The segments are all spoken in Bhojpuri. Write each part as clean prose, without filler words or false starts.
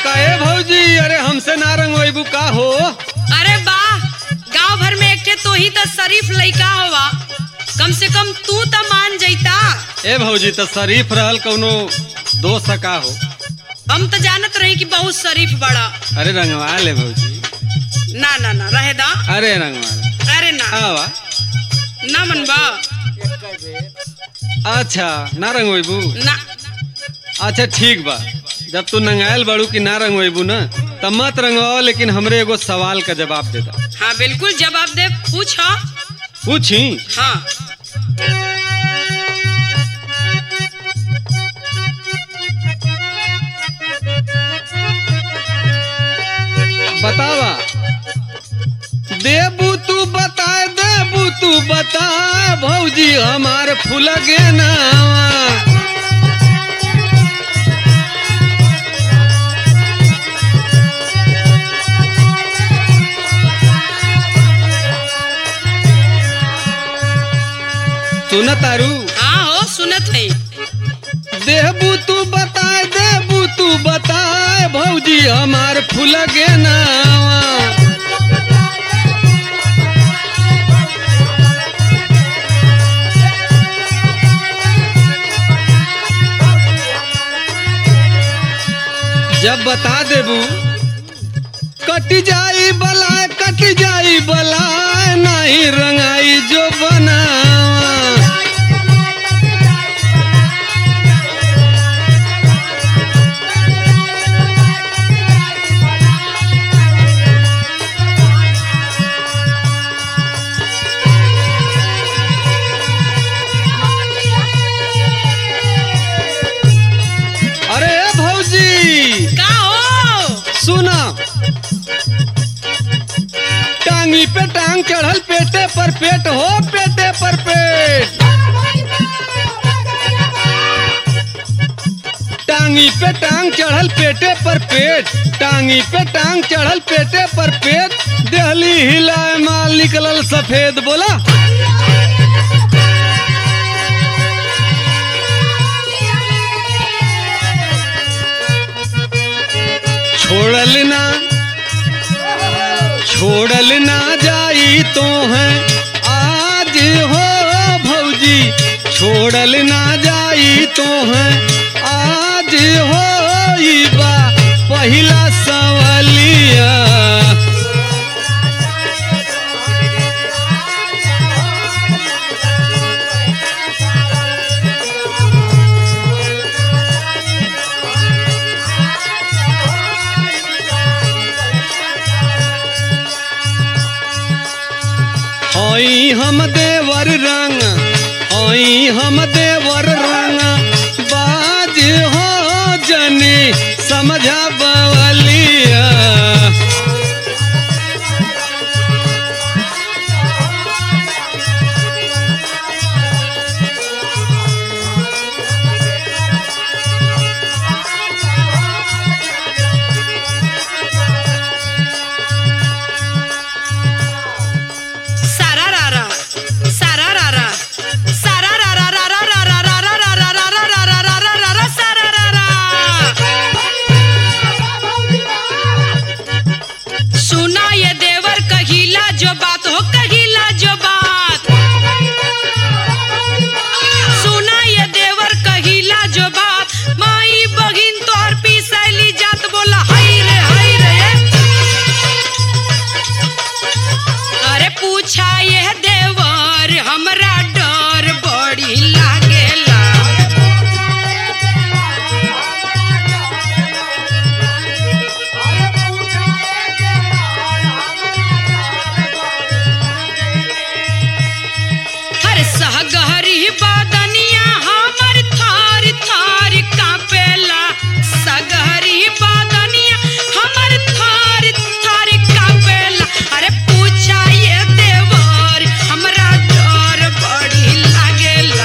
काहे भौजी? अरे हमसे ना रंगवाइबू का हो? अरे वाह, गांव भर में एक तो ही तो शरीफ लइका होवा, कम से कम तू तो मान जैता। ए भौजी तो शरीफ रहल कौनो दोस्त का हो? हम तो जानत रही कि बहुत शरीफ बड़ा। अरे रंगवा ले भौजी। ना ना ना रहे दा। अरे रंगवा ले। अरे ना आवा। ना मनबा। अच्छा ना रंगवाइबू? ना। अच्छा ठीक बा, जब तू नंगायल बड़ू की ना रंगवाइबू ना तब मत रंगवाओ, लेकिन हमरे एगो सवाल का जवाब दे दा। हाँ बिल्कुल जवाब दे, पूछ। पूछी? हाँ बतावा। देबू तू बताए, देबू तू बता भौजी हमार फूल गे नावा। सुन तारू? हाँ हो सुनत है। देबू तू बताए, देबू तू बताए भौजी हमार फूल गे नावा। जब बता देबू कट जाई बलाए, कट जाई बलाए नहीं रंगाई जो बनावा। अरे भौजी का हो? सुना। टांगी पे टांग चढ़ल पेटे पर पेट हो, पेटे पर पेट। टांगी पे टांग चढ़ल पेटे पर पेट, टांगी पे टांग चढ़ल पेटे पर पेट। देहली हिलाए माल निकलल सफेद। बोला छोड़ल ना, छोड़ल ना जाई तो है आज हो भौजी, छोड़ल ना जाई तो है आज हो। ई बा पहिला सवालिया। होई हम देवर रंग, होई हम देवर रंग बाज हो जनी समझा बवलिया। सारा रारा सारा रारा सारा रारा रारा रारा रारा रारा रारा रारा रारा रारा सारा रारा। सुना ये देवर कहिला जो बात हो, कहिला जो बात। सुना ये देवर कहिला जो बात, माई बहिन तोहर पीसैली जात। बोला हाय रे हाय रे। अरे पूछा ये देवर हमरा डर बड़ी लागेला। अरे सहगहरी बदनिया हमर थार थार कांपेला। सहगहरी बदनिया हमर थार थार कांपेला। अरे पूछा ये देवर हमरा डर बड़ी लागेला।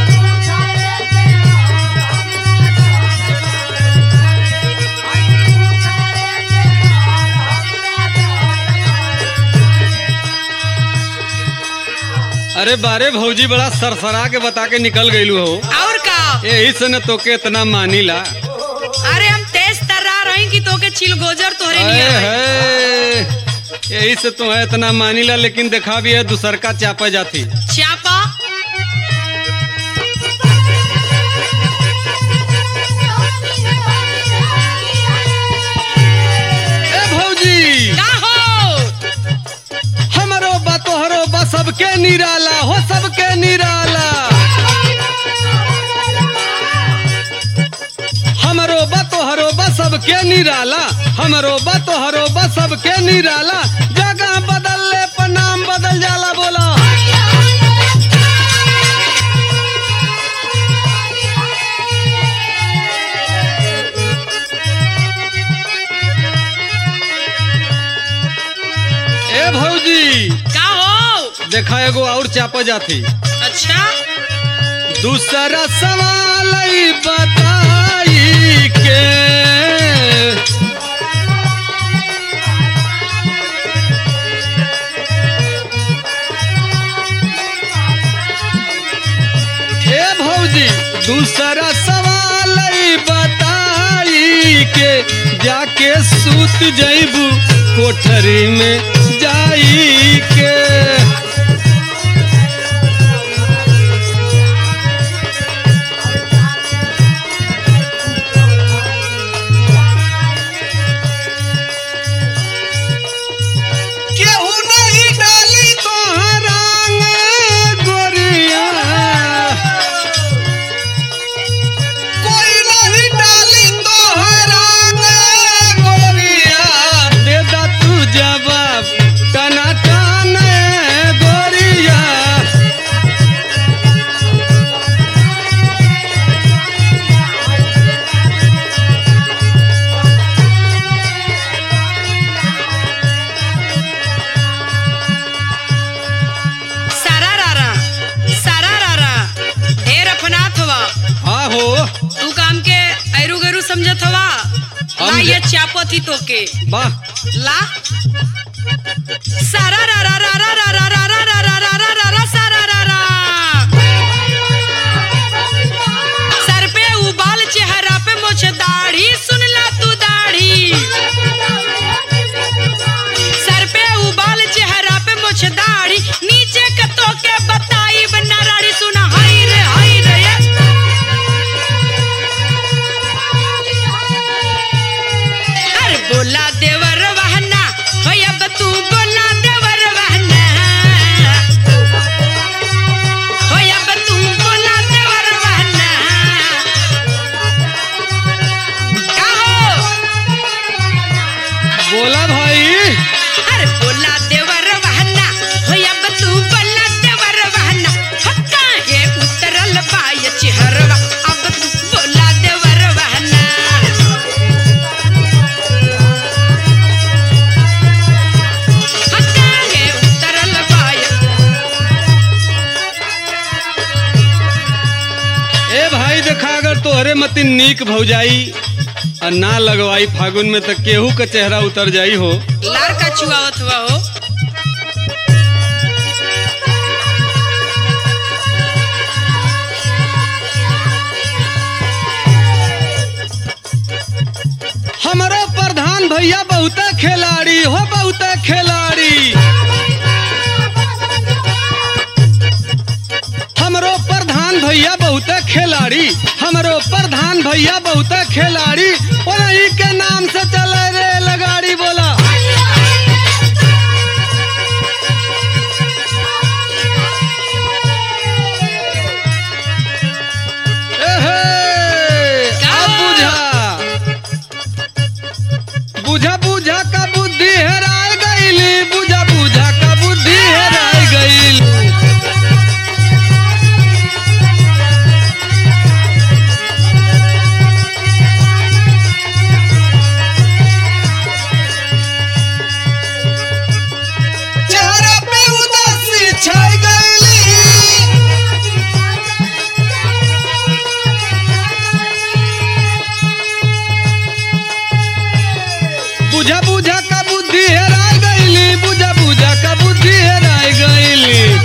अरे बारे भौजी बड़ा सरसरा के बता के निकल गईलू हो। और का? यही से न तोके इतना मानीला। अरे हम तेज तर्रार रही कि तोके चिलगोजर तोहरे अरे नियर है। है यही से तो है इतना मानीला, लेकिन देखा भी है दूसर का चापा जाती। चापा ए भौजी का हो? हमरो बा तोहरो बा सबके निराला हो, सबके निराला। हमरो बा तोहरो बा सबके निराला, हमरो बा तोहरो बा सबके निराला। जगह बदलले पर नाम बदल जाला बोला। ए भौजी का हो? देखा एगो और चापा जाती। अच्छा दूसरा सवाल ई बताई के ए भौजी दूसरा सवाल ई बताई के जाके सूत जइबू कोठरी में जाई के। केहू नहीं डाली तोहरा में गोरिया, कोई नहीं डाली तोहरा में गोरिया। दे दा तू जवाब टना टन गोरिया। सारा रारा ढेर अपनात हवा। हाँ हो तू काम के ऐरू गैरू समझत हवा। ला हम ये चापत ही तोके वाह। ला। सारा रारा रारा रारा रारा रारा रारा रारा सारा रारा। सर पे उबाल चेहरा पे मोछ दाढ़ी, सुन ला तू दाढ़ी। सर पे उबाल चेहरा पे मोछ दाढ़ी, नीचे के तोके बताई बना राड़ी। सुना हाय रे ये। अरे बोला देवर वहना हो, अब तू बोला देवर वहना हो, अब तू बोला देवर वहना। का हो? बोला भाई। अरे बोला देवर वहना हो, अब तू बोला देवर वहना। हो काहे उतरल बाय चेहरवा, अब तू बोला देवर वहना। हो काहे उतरल बाय। ए भाई देखा अगर तोहरे मती नीक भौजाई और ना लगवाई फागुन में तो केहू का चेहरा उतर जाई हो। लार का चुआवत हुआ हो। हमारो प्रधान भैया बहुत खिलाड़ी हो, बहुत खिलाड़ी। हमरो प्रधान भैया बहुत खिलाड़ी, हमरो प्रधान भैया बहुत खिलाड़ी। उन्हीं के नाम से चले रे लगाड़ी बोला। एहे, अब बुझा बुझा का बुद्धि हेराय गईली, बुझा बुझा का बुद्धि हेराय गईली। चेहरा पे उदासी छाई गईली। बुझा बुझा का बुद्धि हेराय गईली, बुझा बुझा का बुद्धि हेराय गईली।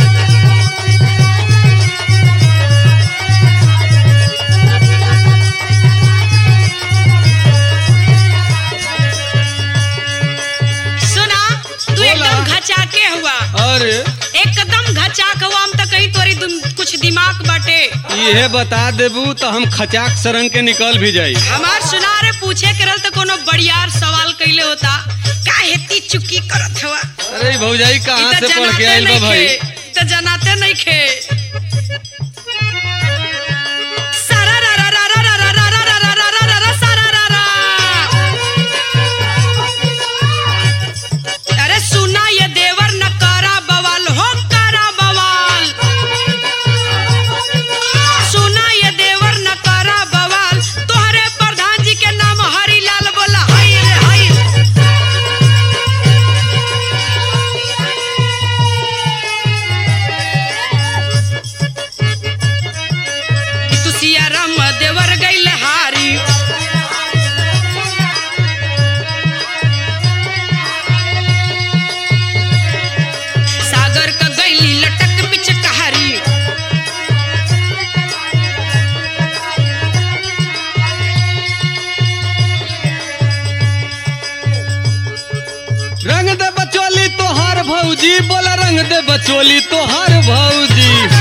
खचाक हुआ हम तो कहीं तोरी कुछ दिमाग बाटे। इहे बता देबू तो हम खचाक सरंग के निकल भी जाई। हमार सुनारे पूछे करल तो कोनो बढ़ियार सवाल कइले होता, काहे ती चुकी करत हवा। अरे भौजाई कहाँ ई त से पढ़ के जनाते आइल बा नहीं भाई? खे, त जनाते नहीं खे। सारा रा रा रा रा रा रा रा रा रा रा रा रा रा सारा रा रा। अरे सुना ये देवर न करा बवाल हो, करा बवाल। सुना ये देवर न करा बवाल, तोहरे प्रधान जी के नाम हरिलाल बोला हाय रे हाय। तुसिया राम देवर गइल हारी। सागर का गइली लटक पिचकारी। रंग दे बचोली तोहार भौजी, बोला रंग दे बचोली तोहार भौजी।